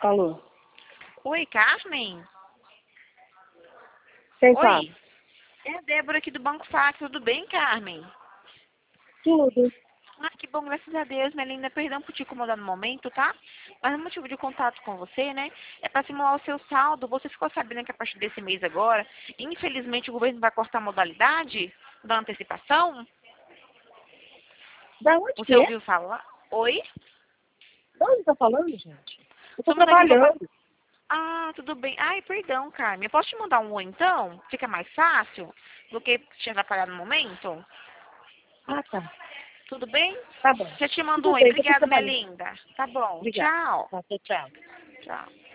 Alô? Oi, Carmen? Quem fala? Oi, é a Débora aqui do Banco Sac, tudo bem, Carmen? Tudo. Ah, que bom, graças a Deus, minha linda. Perdão por te incomodar no momento, tá? Mas o motivo de contato com você, né, é para simular o seu saldo. Você ficou sabendo que a partir desse mês agora, infelizmente, o governo vai cortar a modalidade da antecipação? Da onde Você que é? ouviu falar? Oi? Da onde tá falando, gente? Eu tô Somos aqui do Banco... trabalhando. Ah, tudo bem. Ai, perdão, Carmen. Eu posso te mandar um oi, então? Fica mais fácil do que te atrapalhar no momento? Ah, tá. Tudo bem? Tá bom. Já te mando um Tudo oi. bem, que eu tô Obrigada, minha trabalhando. linda. Tá bom. Obrigada. Tchau. Tá, tchau. Tchau.